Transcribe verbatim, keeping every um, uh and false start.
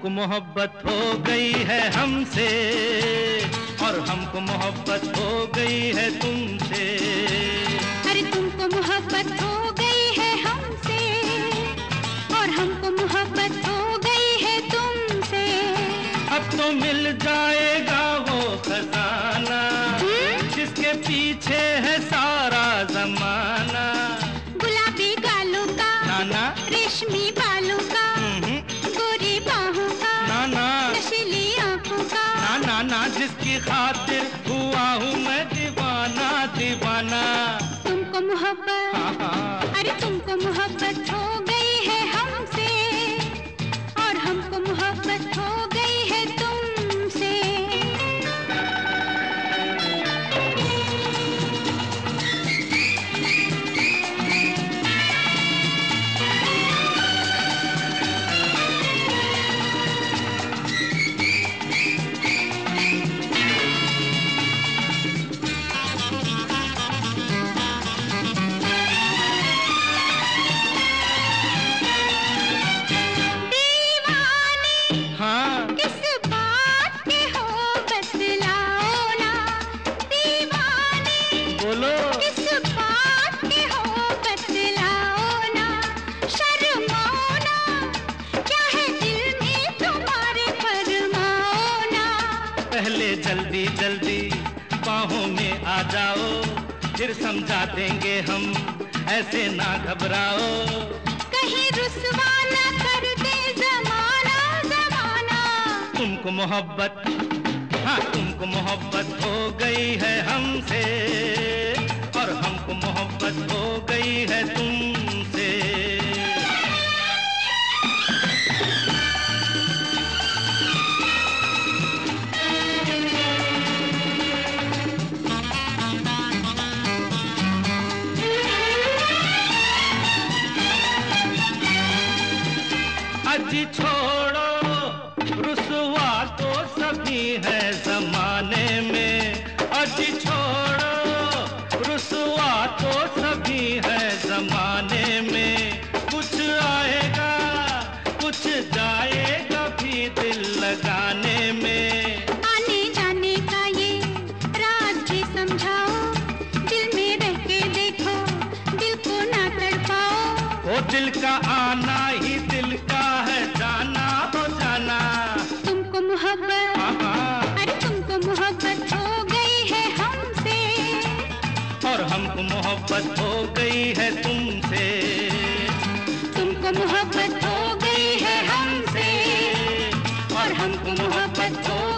तुमको मोहब्बत हो गई है हमसे और हमको मोहब्बत हो गई है तुमसे। अरे तुमको मोहब्बत हो गई है हमसे और हमको मोहब्बत हो गई है तुमसे। अब तो मिल जाएगा वो खजाना जिसके पीछे है सारा जमाना। गुलाबी गालों का नाना, रेशमी बालों का, गोरी बाहों का, नाना, नशीली आंखों का, नाना ना जिसकी खातिर हुआ हूँ मैं दीवाना दीवाना। तुमको मोहब्बत, हाँ हाँ। अरे तुमको मोहब्बत हो गई है हमसे और हमको मोहब्बत हो गई है तुमसे। पहले जल्दी जल्दी बाहों में आ जाओ, फिर समझा देंगे हम, ऐसे ना घबराओ। कहीं रुसवा न कर दे ज़माना ज़माना। तुमको मोहब्बत, हाँ तुमको मोहब्बत हो गई है हमसे और हमको मोहब्बत हो गई है तुमसे। अजी छोड़ो रुसवा तो सभी है जमाने में, अजी छोड़ो रुसवा तो सभी है जमाने में। कुछ आएगा कुछ जाएगा भी दिल लगाने में। आने जाने का ये राज भी समझाओ, दिल में रह के देखो, दिल को ना तड़पाओ। वो दिल का आना ही दिल का है जाना हो जाना। तुमको मोहब्बत, अरे तुमको मोहब्बत हो गई है हमसे और हमको मोहब्बत हो गई है तुमसे। तुमको मोहब्बत हो गई है हमसे और हमको मोहब्बत हो